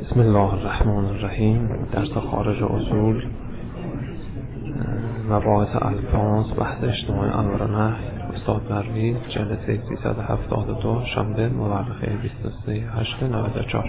بسم الله الرحمن الرحیم. درس خارج اصول مباحث الفاظ بحث اجتماعی امر و نهی استاد پرویز جلسه 372 شنبه مورخه 23/8/94.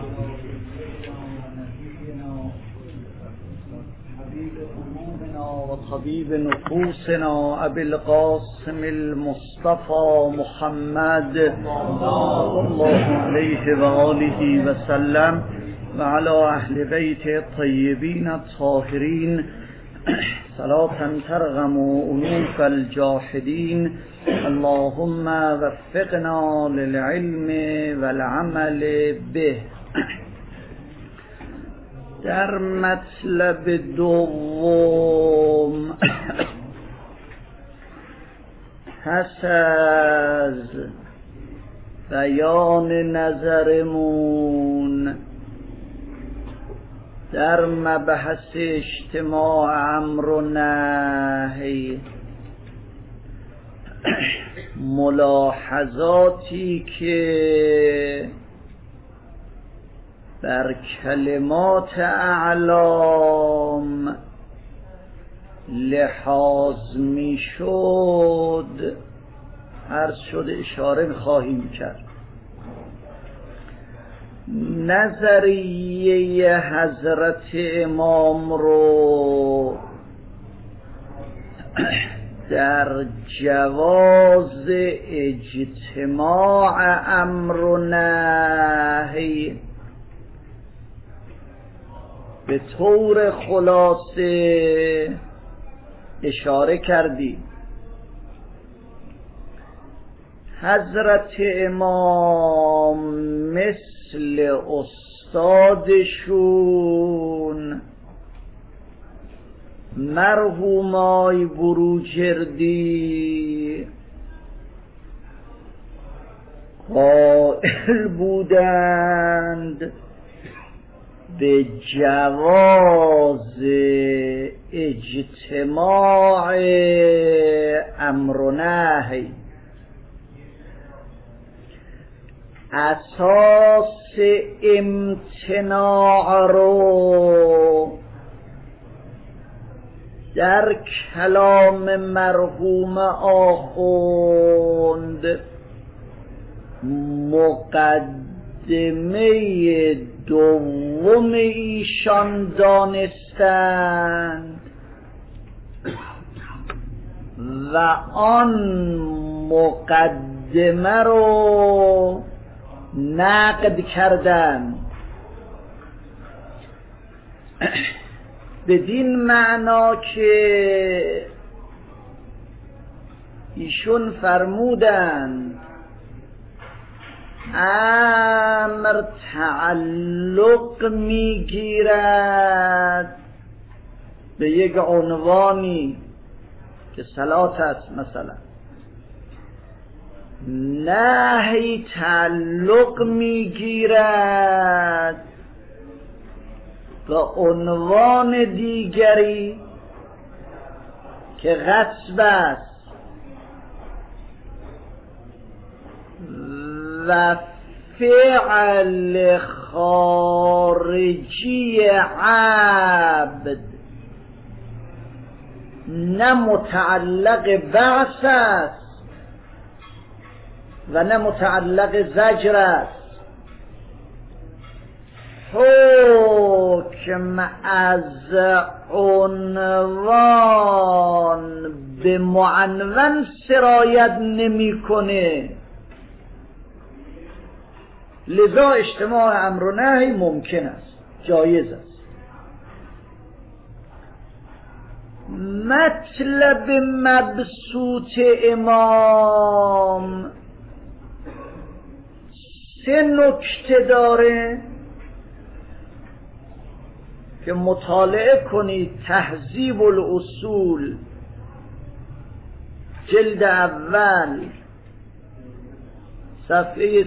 طبيب نفوسنا أبي القاسم المصطفى محمد صلى الله عليه وآله وسلم وعلى أهل بيت الطيبين الطاهرين صلاة ترغم أنوف الجاحدين اللهم وفقنا للعلم والعمل به. در مطلب دوم پس از بیان نظرمون در مبحث اجتماع امر و نهی، ملاحظاتی که بر کلمات اعلام لحاظ می شد عرض شد اشاره خواهیم کرد. نظریه حضرت امام رو در جواز اجتماع امر و نهی به طور خلاصه اشاره کردیم. حضرت امام مثل استادشون مرحوم آقای بروجردی قائل بودند به جواز اجتماع امر و نهی. اساس امتناع رو در کلام مرحوم آخوند مقدمه دوم ایشان دانستند و آن مقدمه رو نقد کردند بدین معنا که ایشون فرمودند امر تعلق میگیرد به یک عنوانی که صلات است مثلا، نهی تعلق میگیرد به عنوان دیگری که غصب است و فعل خارجی عبد نه متعلق بعث است و نه متعلق زجر است. حکم از عنوان به معنون سرایت نمی‌کنه، لذا اجتماع امر و نهی ممکن است، جایز است. مطلب مبسوط امام 3 نکته داره که مطالعه کنید. تهذیب الاصول جلد اول صفحه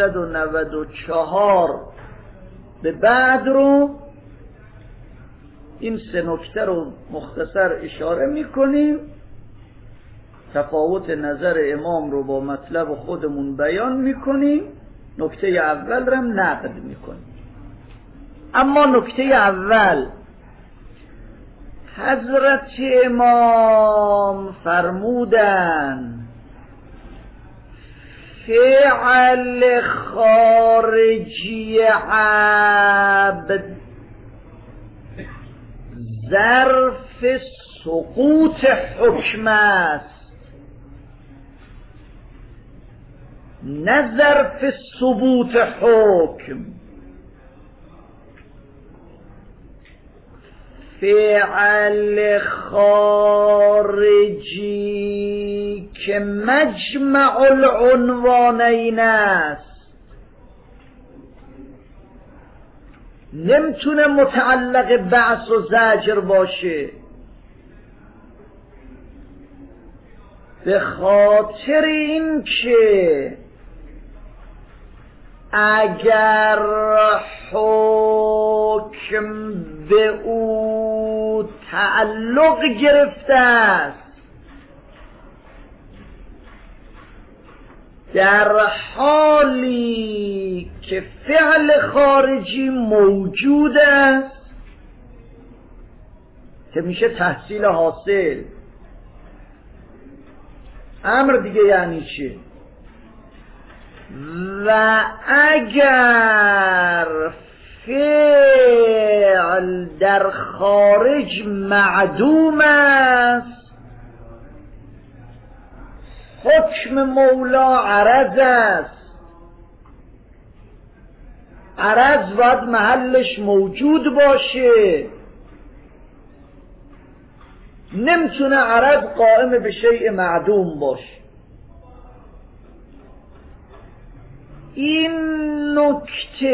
394 به بعد رو این 3 نکته رو مختصر اشاره میکنیم. تفاوت نظر امام رو با مطلب خودمون بیان میکنیم. نکته اول رو هم نقد میکنیم. اما نکته اول، حضرت امام فرمودن فعل خارجی عبد ظرف سقوط حکم است، نه ظرف ثبوت حکم. فعل خارجی که مجمع العنوانین است نمیتونه متعلق بعث و زجر باشه، به خاطر این که اگر حکم به او تعلق گرفته است در حالی که فعل خارجی موجود است که میشه تحصیل حاصل. امر دیگه یعنی چه؟ و اگر فعل در خارج معدوم است، حکم مولا عرض است. عرض باید محلش موجود باشه، نمیتونه عرض قائم به شیء معدوم باشه. این نکته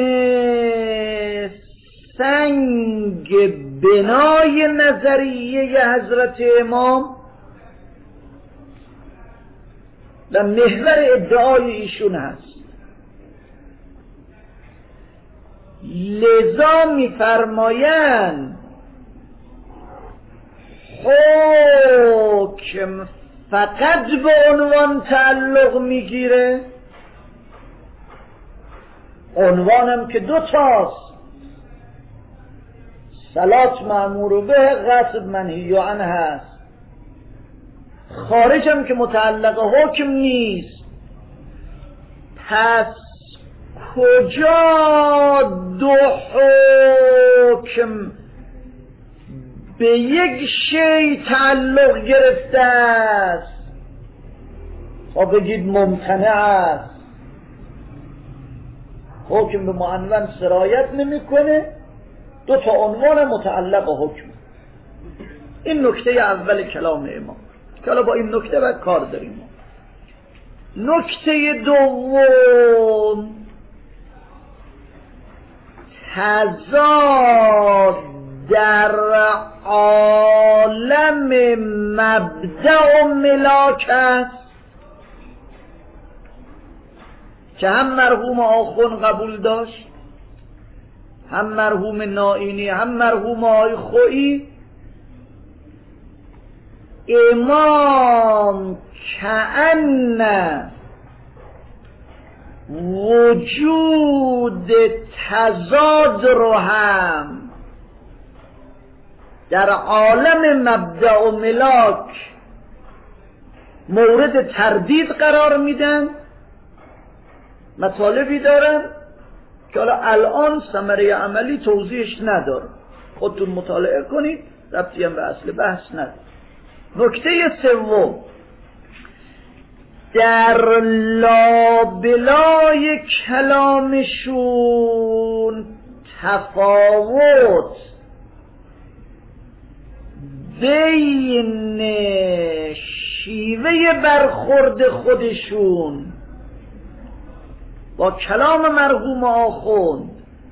سنگ بنای نظریه حضرت امام و محور ادعای ایشون هست. لذا می‌فرمایند حکم فقط به عنوان تعلق میگیره، عنوانم که دو تاست، صلات مأمور به، غصب منهی عنه هست. خارجم که متعلق حکم نیست. پس کجا دو حکم به یک شی تعلق گرفته است؟ خب بگید ممتنع است، حکم به معنون سرایت نمیکنه، دو تا عنوان متعلق حکم. این نکته اول کلام امام که حالا با این نکته باید کار داریم. نکته دوم، تضاد در عالم مبدأ و ملاک است که هم مرحوم آخون قبول داشت، هم مرحوم نائینی، هم مرحوم آی خویی. امام کأن وجود تضاد رو هم در عالم مبدأ و ملاک مورد تردید قرار میدن. مطالبی دارن که حالا الان ثمره عملی توضیحش نداره، خودتون مطالعه کنید، ربطی هم به اصل بحث نداره. نکته سوم، در لابلای کلامشون تفاوت بین شیوه برخورد خودشون با کلام مرحوم آخوند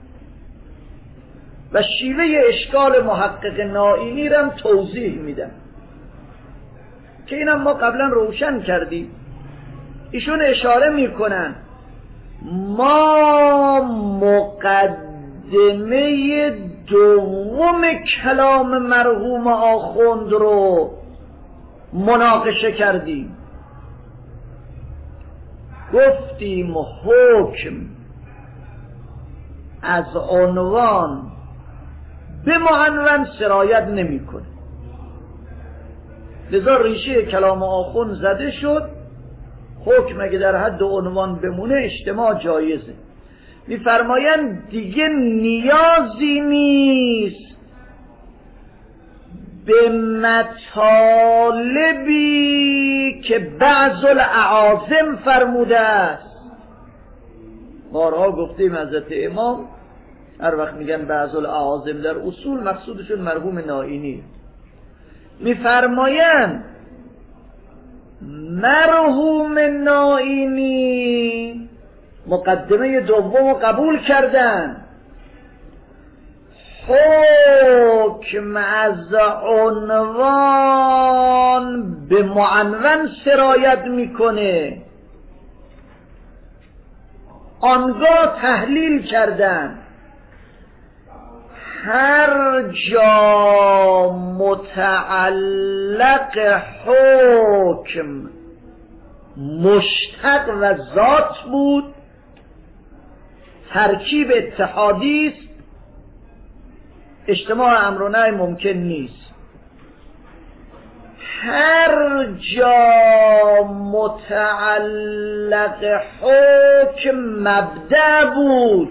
و شیوه اشکال محقق نائینی را توضیح میدن که اینم ما قبلا روشن کردیم. ایشون اشاره میکنن ما مقدمه دوم کلام مرحوم آخوند رو مناقشه کردیم، گفتیم حکم از عنوان به معنون سرایت نمیکنه. لذا ریشه کلام آخوند زده شد، حکم اگه در حد عنوان بمونه اجتماع جایزه. میفرمایند دیگه نیازی نیست به مطالبی که بعض الاعاظم فرموده است. بارها گفتیم حضرت امام هر وقت میگن بعض الاعاظم در اصول مقصودشون مرحوم نائینی. میفرمایند مرحوم نائینی مقدمه دوم قبول کردن، حکم از عنوان به معنون سرایت میکنه. آنگاه تحلیل کردن هر جا متعلق حکم مشتق و ذات بود، ترکیب اتحادی است، اجتماع امر و نهی ممکن نیست. هر جا متعلق حکم مبدأ بود،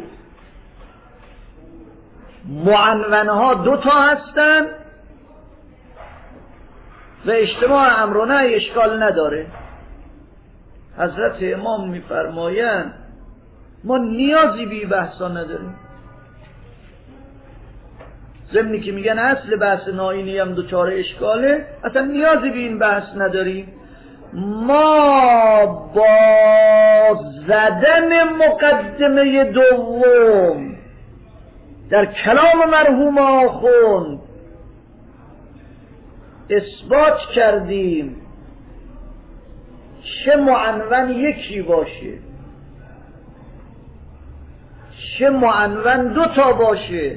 معنونها دوتا هستن و اجتماع امر و نهی اشکال نداره. حضرت امام میفرمایند ما نیازی به بحثا نداریم. ضمنی که میگن اصل بحث نائینی هم دوچار اشکاله، اصلا نیازی به این بحث نداریم. ما با زدن مقدمه دوم در کلام مرحوم آخوند اثبات کردیم چه معنون یکی باشه چه معنون دوتا باشه،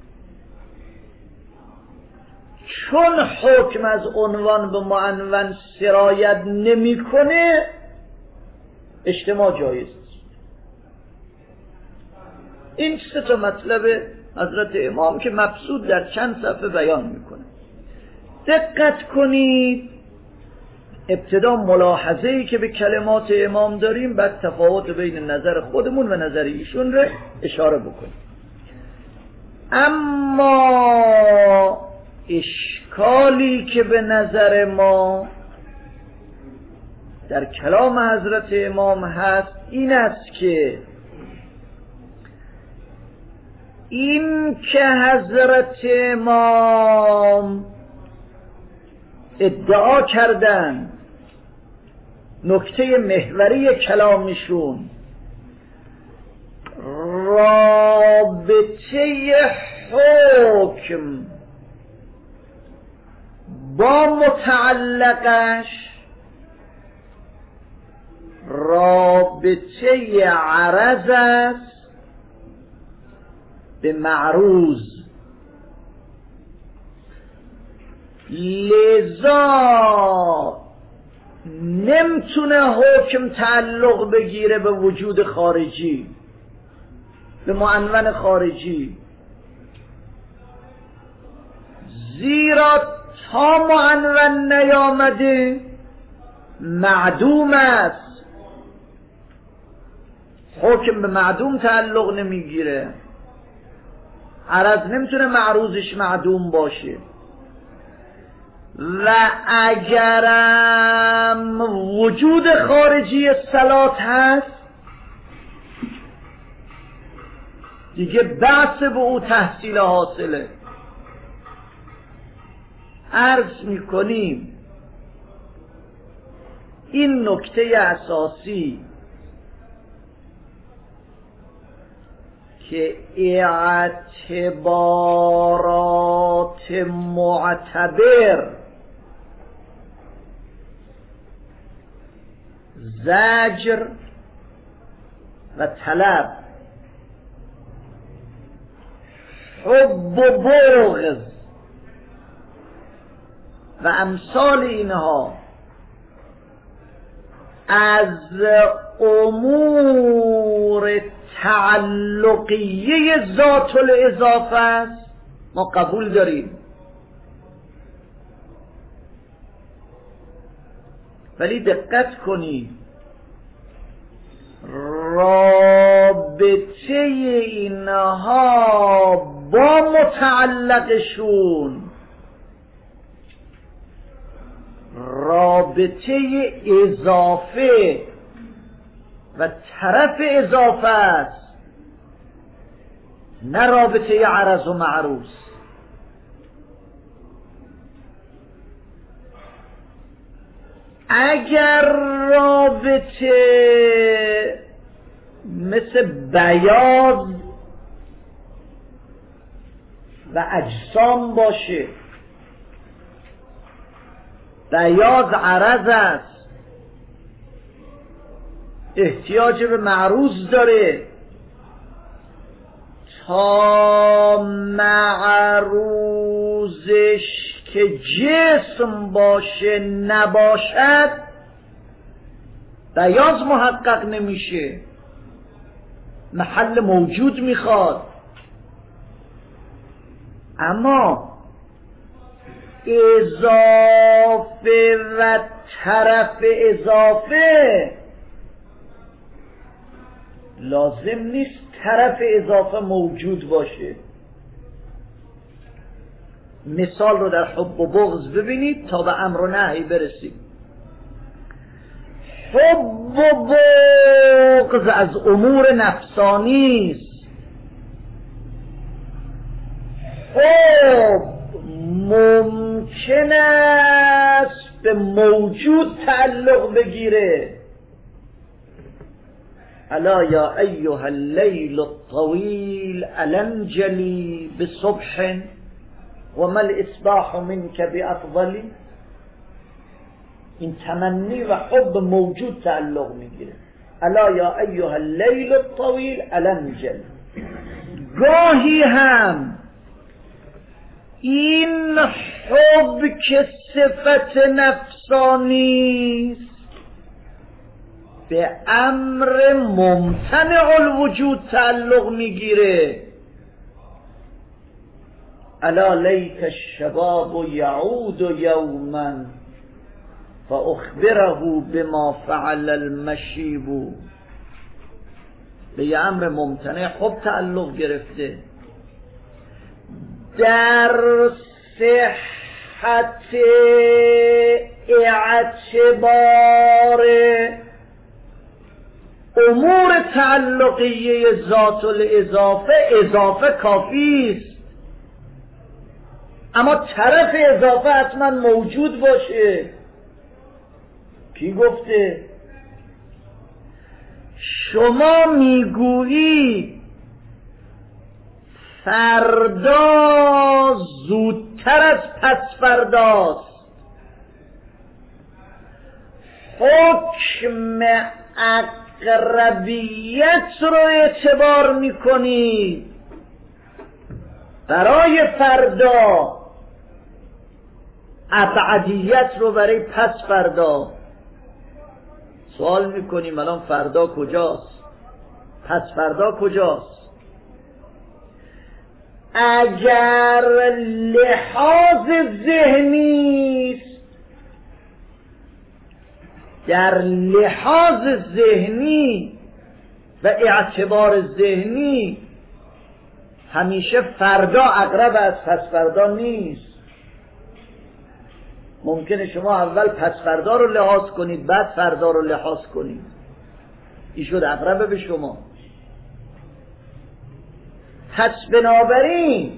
چون حکم از عنوان به معنون سرایت نمیکنه اجتماع جایز است. این سه تا مطلب حضرت امام که مبسوط در چند صفحه بیان میکنه. دقت کنید، ابتدا ملاحظه‌ای که به کلمات امام داریم، بعد تفاوت بین نظر خودمون و نظر ایشون رو اشاره بکنیم. اما اشکالی که به نظر ما در کلام حضرت امام هست این است که این که حضرت امام ادعا کردن نکته محوری کلامشون رابطه حکم با متعلقش رابطه عرض است به معروض، لذا نمیتونه حکم تعلق بگیره به وجود خارجی، به معنون خارجی، زیرا تا معنون نیامده معدوم است. حکم به معدوم تعلق نمیگیره، عرض نمیتونه معروضش معدوم باشه. و اگرم وجود خارجی صلات هست دیگه بحث به او تحصیل حاصله. عرض میکنیم این نکته اساسی که اعتبارات معتبر زجر و طلب، حب و بغض و امثال اینها از امور تعلقیه ذات الاضافه است، ما قبول داریم، ولی دقت کنید رابطه اینها با متعلقشون رابطه اضافه و طرف اضافه است، نه رابطه عرض و معروض. اگر رابطه مثل بیاض و اجسام باشه، بیاض عرض است، احتیاج به معروض داره، تا معروضش که جسم باشه نباشد بیاض محقق نمیشه، محل موجود میخواد. اما اضافه و طرف اضافه لازم نیست طرف اضافه موجود باشه. مثال رو در حب و بغض ببینید تا به امر و نهی برسیم. حب و بغض از امور نفسانی است. حب ممکن است به موجود تعلق بگیره. الا یا ایها اللیل الطویل الانجلی بصبح و ما الاصباح منک بافضل. این تمنی و حب موجود تعلق میگیره. الا یا ایها اللیل الطویل الانجلی. گاهی هم این حب که صفت نفسانی است به امر ممتنع الوجود تعلق میگیره. الا لیت الشباب یعود یوما فاخبره بما فعل المشیب. به یه امر ممتنع حب تعلق گرفته. در صحت اعتبار امور تعلقیه ذات الاضافه اضافه کافی است، اما طرف اضافه حتما موجود باشه. کی گفته؟ شما میگویی فردا زودتر از پس فرداست. حکم اقربیت رو اعتبار میکنید برای فردا، ابعدیت رو برای پس فردا. سوال میکنیم الان فردا کجاست؟ پس فردا کجاست؟ اگر لحاظ ذهنی است، در لحاظ ذهنی و اعتبار ذهنی همیشه فردا اقرب از پس فردا نیست. ممکنه شما اول پس فردا رو لحاظ کنید بعد فردا رو لحاظ کنید، این شد اقرب به شما. پس بنابراین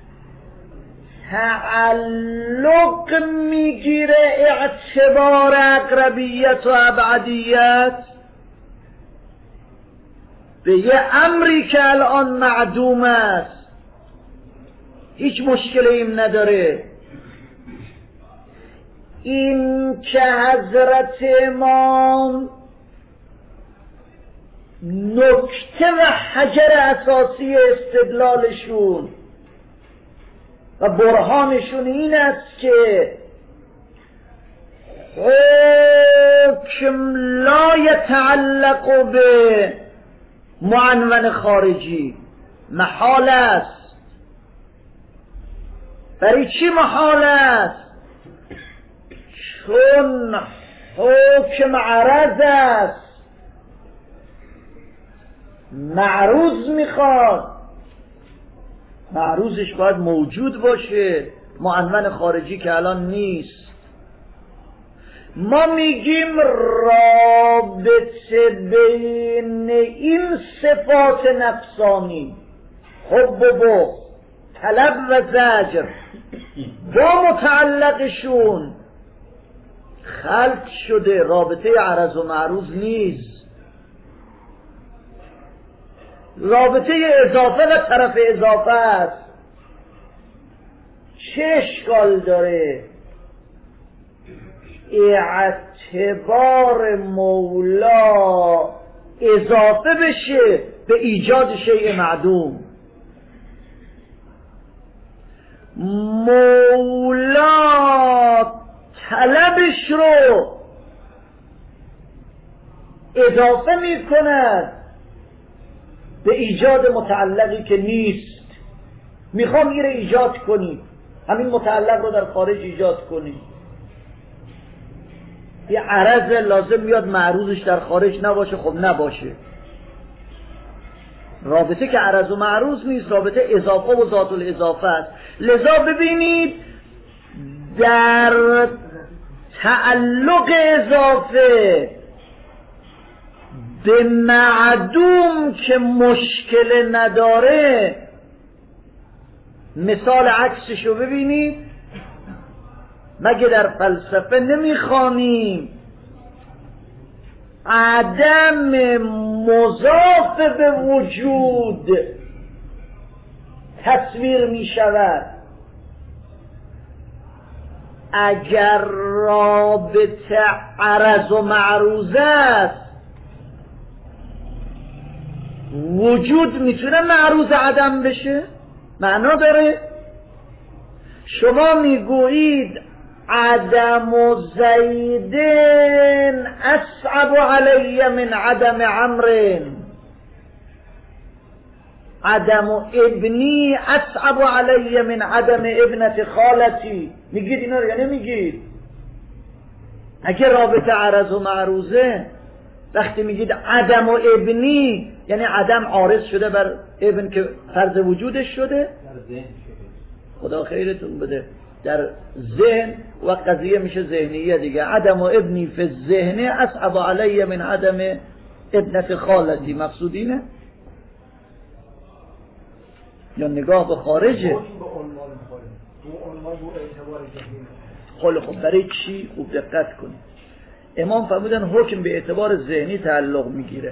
تعلق میگیره اعتبار اقربیت و ابعدیت به یه امری که الان معدوم است، هیچ مشکلی این نداره. این که حضرت امام نکته و حجر اساسی استدلالشون و برهانشون این است که حکم لا یتعلق به معنون خارجی، محال است برای چی محال است؟ چون حکم عرض است، معروض میخواد، معروضش باید موجود باشه، معنون خارجی که الان نیست. ما میگیم رابطه بین این صفات نفسانی، حب و بغض، طلب و زجر، با متعلقشون خلق شده، رابطه عرض و معروض نیست، رابطه اضافه و طرف اضافه است. چه اشکال داره اعتبار مولا اضافه بشه به ایجاد شیء معدوم؟ مولا طلبش رو اضافه می کند به ایجاد متعلقی که نیست. میخوام این رو ایجاد کنی، همین متعلق رو در خارج ایجاد کنی. یه عرض لازم میاد معروضش در خارج نباشه، خب نباشه. رابطه که عرض و معروض نیست، رابطه اضافه و ذات الاضافه است. لذا ببینید در تعلق اضافه به معدوم که مشکل نداره، مثال عکسشو ببینید. مگه در فلسفه نمیخوانیم عدم مضاف به وجود تصویر میشود؟ اگر رابطه عرض و معروض است، وجود میتونه معروض عدم بشه؟ معنا داره؟ شما میگویید عدم زیدن اصعب علی من عدم عمرو، عدم ابنی اصعب علی من عدم ابنت خالتی. میگید اینا رو یا نمیگید؟ اگه رابطه عرض و معروضه، وقتی میگید عدم و ابنی یعنی عدم عارض شده بر ابن که فرض وجودش شده. خدا خیرتون بده، در ذهن و قضیه میشه ذهنیه دیگه. عدم و ابنی فی الذهن اصعب علی من عدم ابنت خالتی. مقصودینه یا نگاه به خارجه؟ خب برای چی؟ خوب دقت کنید. امام فرمودن حکم به اعتبار ذهنی تعلق میگیره.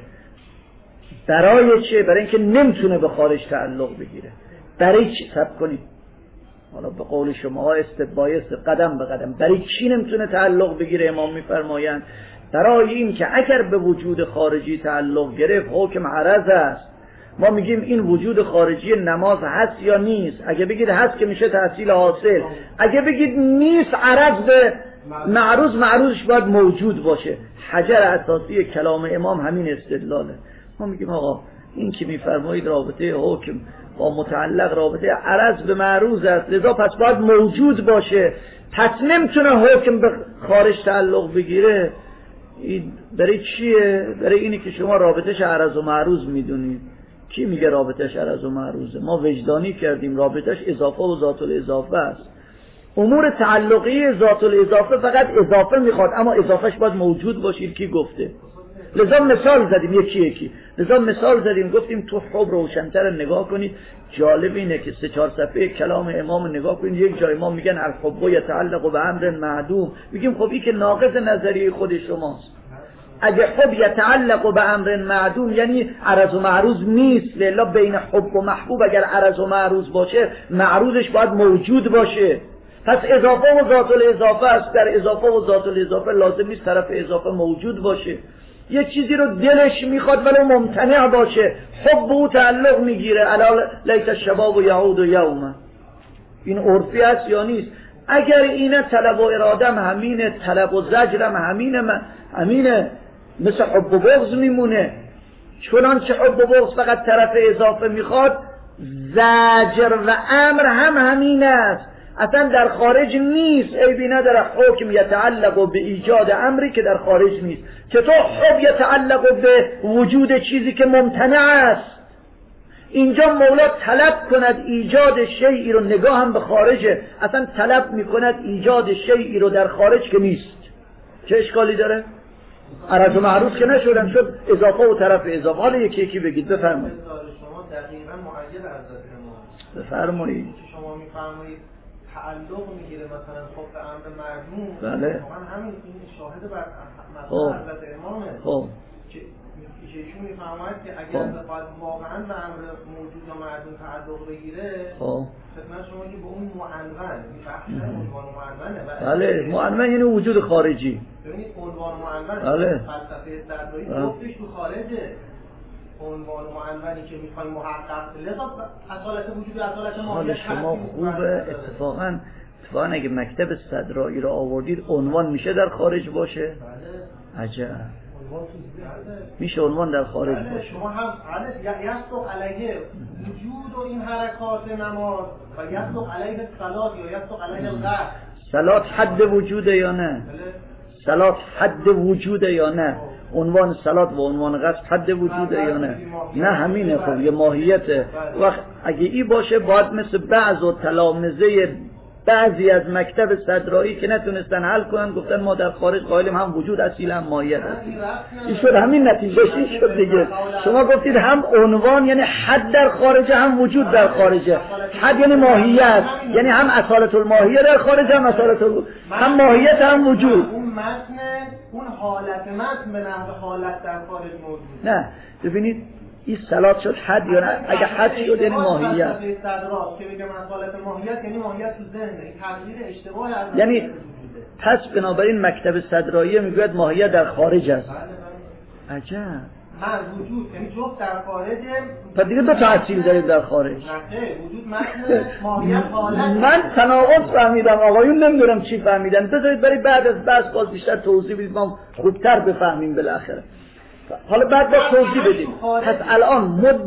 برای چه؟ برای اینکه نمیتونه به خارج تعلق بگیره. برای چی؟ صبر کنید، حالا به قول شما استپ بای استپ، قدم به قدم. برای چی نمیتونه تعلق بگیره؟ امام میفرمایند برای این که اگر به وجود خارجی تعلق گرفت حکم عرض است. ما میگیم این وجود خارجی نماز هست یا نیست؟ اگه بگید هست که میشه تحصیل حاصل، اگه بگید نیست عرض به معروض، معروضش باید موجود باشه. حجر اساسی کلام امام همین استدلاله. ما میگیم آقا این که میفرمایید رابطه حکم با متعلق رابطه عرض به معروض است، لذا پس باید موجود باشه، پس نمیتونه حکم به خارج تعلق بگیره. این برای چیه؟ برای اینی که شما رابطهش عرض و معروض میدونید. کی میگه رابطهش عرض و معروضه؟ ما وجدانی کردیم رابطهش اضافه و ذات الاضافه است. امور تعلقی ذات الاضافه فقط اضافه میخواد، اما اضافهش باید موجود باشید. کی گفته؟ لذا مثال زدیم یکی. لذا مثال زدیم گفتیم تو حب روشن‌تر نگاه کنید. جالب اینه که 3-4 صفحه کلام امام نگاه کنید. یک جای ما میگن الحب یتعلق به امر معدوم، میگیم خب این که ناقض نظریه خود شماست. اگه حب یتعلق به امر معدوم یعنی عرض و معروض نیست. لذا بین حب و محبوب اگر عرض و معروض باشه، معروضش باید موجود باشه. پس اضافه و ذات الاضافه است. در اضافه و ذات الاضافه لازم نیست طرف اضافه موجود باشه. یه چیزی رو دلش میخواد ولو ممتنع باشه، حب او تعلق میگیره. الا لیت الشباب یعود یوما. این عرفی است یا نیست؟ اگر اینه طلب و ارادم همینه، طلب و زجرم همینه، مثل حب و بغض میمونه. چنانچه حب و بغض فقط طرف اضافه میخواد، زجر و امر هم همین است. اصلا در خارج نیست، عیبی نداره. حکم یتعلق به ایجاد امری که در خارج نیست. چطور حکم یتعلق به وجود چیزی که ممتنع است؟ اینجا مولا طلب کند ایجاد شیئی رو، نگاه هم به خارجه، اصلا طلب میکند ایجاد شیئی رو در خارج که نیست. چه اشکالی داره؟ عرض و معروض که نشدن، شد اضافه و طرف اضافه. حالا یکی بگید. بفرمایید. شما دقیقاً معید از ما بفرمایید. شما میفرمایید تعلق میگیره مثلا خب به امر مرموم. بله. واقعا همین این شاهد بر مثلا حضرت امامه. خب ایشون میفرماید که اگر بخواد واقعا به امر موجود یا معدوم تعلق بگیره، خدمت شما که به اون معنون بخش عنوان معنونه. بله، معنون یعنی وجود خارجی. ببینید عنوان معنون فلسفه صدرایی گفتش تو خارجه. عنوان معنونی که میخوایم محقق لذا اصالت وجود اصالت ماهیت شما خوبه. اتفاقا اگه مکتب صدرایی رو آوردید عنوان میشه در خارج باشه؟ بله. عجب. میشه عنوان در خارج باشه. شما هم یصدق علیه وجود و این حرکات نماز و یصدق علیه صلات یا یصدق علیه القصد. صلات حد وجوده یا نه؟ صلات حد وجوده یا نه؟ عنوان صلات و عنوان قصد حد وجوده یا نه؟ نه همینه. خب یه ماهیته. وقت اگه ای باشه باید مثل بعض و تلامذه بعضی از مکتب صدرایی که نتونستن حل کنن گفتن ما در خارج قائلیم هم وجود اصیل هم ماهیت اصیل. این شد همین نتیجهش این شد دیگه. شما گفتید هم عنوان یعنی حد در خارجه هم وجود در خارجه. حد یعنی ماهیت، یعنی هم اصالت الماهیه در خارج هم اصالت هم ماهیت هم وجود. اون متن اون حالت متن به نحو حالت در خارج موجود. نه ببینید این صلات شد حد یا نه؟ اگه حد شد یعنی ماهیت. که بگم اصالت ماهیت یعنی ماهیت تو ذهن. این تغییر اشتباه از یعنی پس بنابراین مکتب صدرایی میگوید ماهیت در خارج است. عجب. من وجود یعنی جفت در خارجه. پس دیگه دو تا اصیل دارید در خارج. نه وجود متن ماهیت حالت. من تناقض فهمیدم، آقایون نمیدونم چی فهمیدن. بذارید برای بعد از بحث باز بیشتر توضیح بدید ما خوبتر بفهمیم بالاخره. حالا بعد با توضیح بدیم. پس الان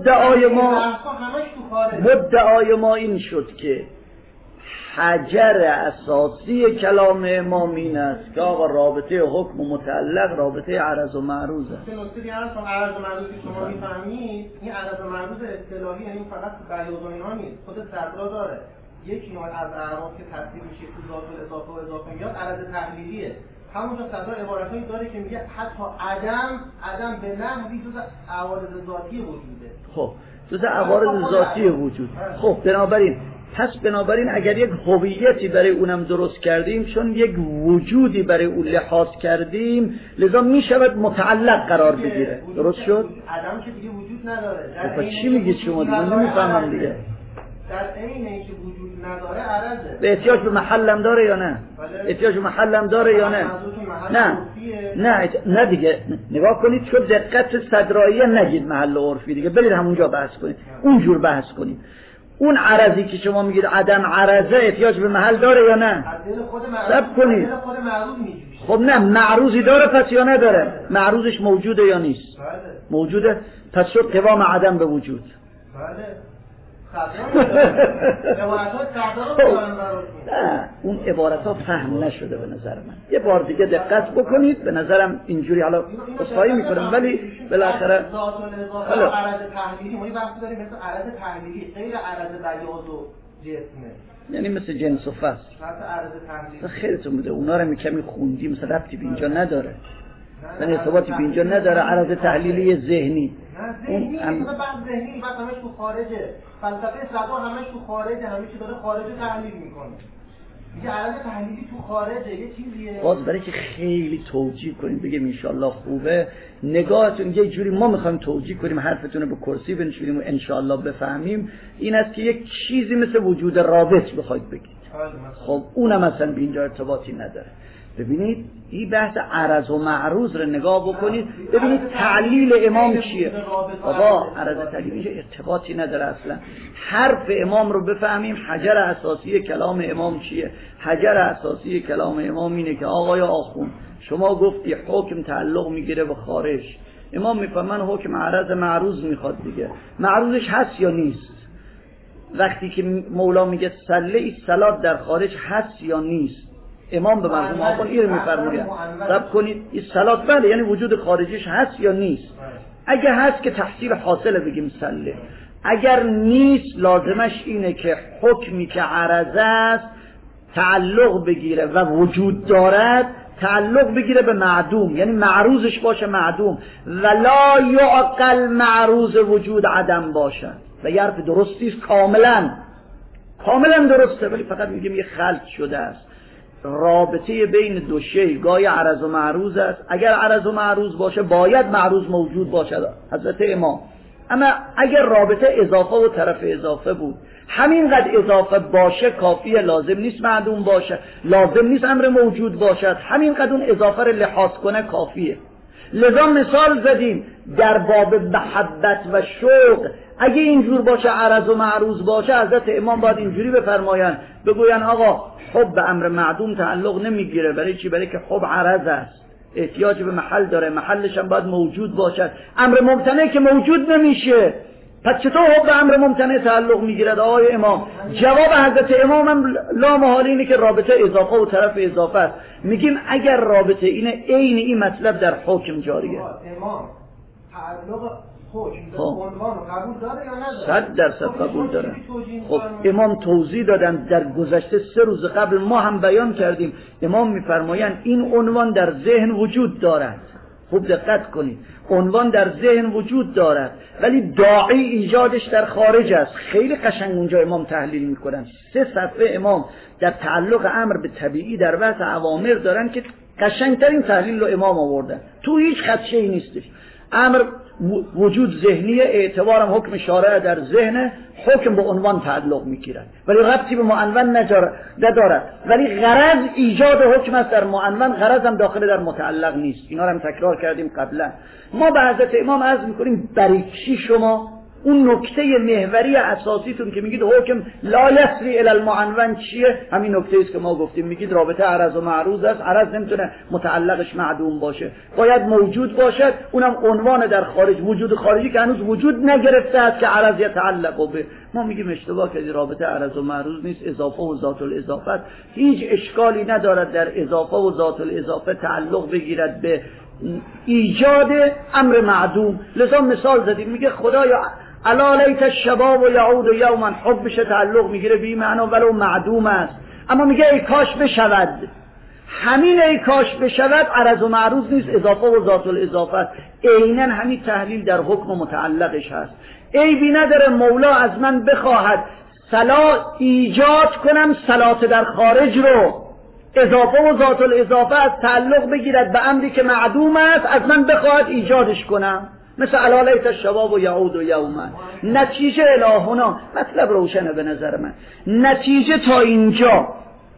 مدعای ما این شد که حجر اساسی کلام امام این است که آقا رابطه حکم و متعلق رابطه عرض و معروض است. نکته دیگه هست عرض و معروض که شما میفهمید این عرض و معروض اصطلاحی یعنی فقط بیاض و اینا نیست، خود صدرا داره. یک نوع از اعراض که تفسیر میشه تو ذات الاضافه و اضافه میاد عرض تحلیلیه. همونجا صدرا عبارتایی داره که میگه حتی عدم به نحوی جز عوارض ذاتی وجوده. خب جز عوارض ذاتی وجود. خب بنابراین اگر یک هویتی برای اونم درست کردیم، چون یک وجودی برای اون لحاظ کردیم، لذا میشود متعلق قرار بگیره. درست شد؟ عدم که دیگه وجود نداره. خب چی میگید شما دیگه؟ نمیفهمم دیگه. در عین اینکه وجود نداره عرضه. به احتیاج به محلم داره یا نه؟ احتیاج به محلم داره یا نه؟ نه دیگه. نگاه کنید چون دقت صدرایی نگید محل عرفی دیگه. برید همونجا بحث کنید. اونجور بحث کنید. اون عرضی که شما میگید عدم عرضه احتیاج به محل داره یا نه؟ سب کنید. خب نه معروضی داره پس یا نداره؟ معروضش موجوده یا نیست؟ موجوده. پس شد قوام عدم به وجود. نه اون عبارت ها فهم نشده به نظر من. یه بار دیگه دقت بکنید. به نظرم اینجوری حالا اصفایی میکنم ولی بالاخره حالا عرض تحلیلی ما این بحث داریم مثل عرض تحلیلی غیر عرض بیاض و جسمه، یعنی مثل جنس و فصل. خیرتون بوده اونا رو کمی خوندی مثل ربطی به اینجا نداره، یعنی ارتباطی به اینجا نداره. عرض تحلیلی ذهنی اون بحث ذهنی بحث همش تو خارجه. فلسفه صدا همش تو خارجه، همه چی داره خارج تحلیل میکنه. دیگه عرض تحلیلی تو خارجه یه چیزیه. باز برای که خیلی توجیه کنیم بگیم انشالله خوبه، نگاهتون یه جوری ما میخوایم توجیه کنیم حرفتون رو به کرسی بنشونیم و انشالله بفهمیم، این است که یک چیزی مثل وجود رابط بخواید بگید. خب اونم اصلا به اینجا ارتباطی نداره. ببینید این بحث عرض و معروض رو نگاه بکنید، ببینید تعلیل امام چیه. بابا عرض تعلیل ارتباطی نداره اصلا. حرف امام رو بفهمیم. حجر اساسی کلام امام چیه؟ حجر اساسی کلام امام اینه که آقای آخوند شما گفتی حکم تعلق میگیره به خارج. امام میفهمن حکم عرض معروض میخواد دیگه. معروضش هست یا نیست؟ وقتی که مولا میگه صلی صلات در خارج هست یا نیست، امام به مرحوم آخوند این میفرماید رب کنید این صلات بله، یعنی وجود خارجیش هست یا نیست. اگه هست که تحصیل حاصله بگیم صلی، اگر نیست لازمش اینه که حکمی که عرضه است تعلق بگیره و وجود دارد تعلق بگیره به معدوم، یعنی معروضش باشه معدوم، ولا یعقل معروض وجود عدم باشد. و یه حرف درستیست، کاملا درسته، ولی فقط میگیم یه خلط شده است. رابطه بین دو شی گاهی عرض و معروض است، اگر عرض و معروض باشه باید معروض موجود باشد حضرت امام، اما اگر رابطه اضافه و طرف اضافه بود همینقدر اضافه باشه کافیه، لازم نیست معدوم باشه، لازم نیست امر موجود باشد، همینقدر اون اضافه رو لحاظ کنه کافیه. لذا مثال زدیم در باب محبت و شوق، اگه اینجور باشه عرض و معروض باشه حضرت امام باید اینجوری بفرمایند، بگوین آقا حب به امر معدوم تعلق نمیگیره. برای چی؟ برای که حب عرض است، احتیاج به محل داره، محلش هم باید موجود باشد. امر ممتنع که موجود نمیشه، پس چطور حب به امر ممتنع تعلق میگیرد آقای امام؟ جواب حضرت امام هم لا محاله اینه که رابطه اضافه و طرف اضافه است. میگیم اگر رابطه اینه عین این مطلب در حکم جاریه. امام تعلق حکم عنوان قبول داره یا نداره؟ 100% قبول داره. خب امام توضیح دادن، در گذشته 3 روز قبل ما هم بیان کردیم، امام میفرمایند این عنوان در ذهن وجود دارد. خوب دقت کنید، عنوان در ذهن وجود دارد ولی داعی ایجادش در خارج است. خیلی قشنگ اونجا امام تحلیل میکنن، 3 صفحه امام در تعلق امر به طبیعی در بحث اوامر دارن که قشنگترین تحلیل رو امام آوردن، تو هیچ خدشه‌ای نیستش. امر وجود ذهنی، اعتبارم حکم شارع در ذهن، حکم به عنوان تعلق میگیرد ولی ربطی به معنون ندارد، ولی غرض ایجاد حکم است در معنون، غرض هم داخل در متعلق نیست. اینا رو هم تکرار کردیم قبلا. ما به حضرت امام عرض میکنیم برای چی شما اون نکته محوری اساسیتون که میگید حکم لا یسری الی المعنون چیه؟ همین نکته است که ما گفتیم، میگید رابطه عرض و معروض است، عرض نمیتونه متعلقش معدوم باشه، باید موجود باشد، اونم عنوان در خارج، وجود خارجی که هنوز وجود نگرفته است که عرض یتعلق به. ما میگیم اشتباه کردی، رابطه عرض و معروض نیست، اضافه و ذات الاضافه، هیچ اشکالی ندارد در اضافه و ذات الاضافه تعلق بگیرد به ایجاد امر معدوم. لذا مثال زدیم، میگه خدایا الا لیت الشباب و یعود یوما، حبش تعلق میگیره به این معنا ولو معدوم است، اما میگه ای کاش بشود. همین ای کاش بشود عرض و معروض نیست، اضافه و ذات الاضافه. عیناً همین تحلیل در حکم متعلقش هست. عیبی نداره مولا از من بخواهد صلات ایجاد کنم، صلات در خارج رو اضافه و ذات الاضافه از تعلق بگیرد به امری که معدوم است، از من بخواهد ایجادش کنم، مثل الا لیت الشباب و یعود یوما. نتیجه الهنا مطلب روشنه به نظر من. نتیجه تا اینجا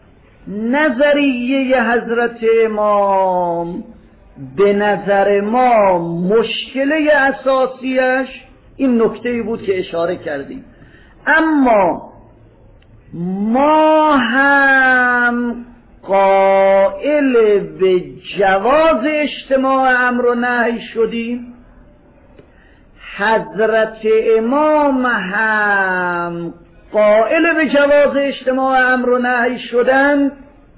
نظریه حضرت امام به نظر ما مشکله اساسیش این نکته‌ای بود که اشاره کردیم، اما ما هم قائل به جواز اجتماع امر و نهی شدیم، حضرت امام هم قائل به جواز اجتماع امر و نهی شدن.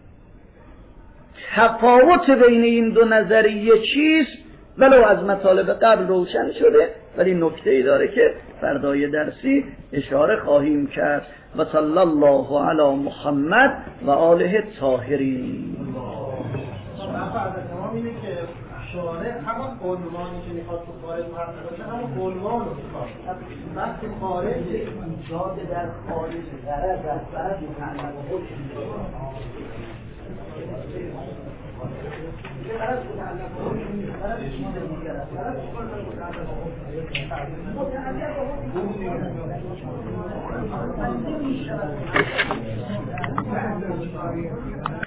تفاوت بین این دو نظریه چیست؟ ولو از مطالب قبل روشن شده، ولی نکته‌ای داره که فردای درسی اشاره خواهیم کرد. و صلی الله علی محمد و آله الطاهرین. شارع همون عنوانی که میخواد تو خارج محقق باشه همون عنوان رو میخواد، بس تو خارج ایجاد در خارج غرض است، غرض متعلق به حکم غرض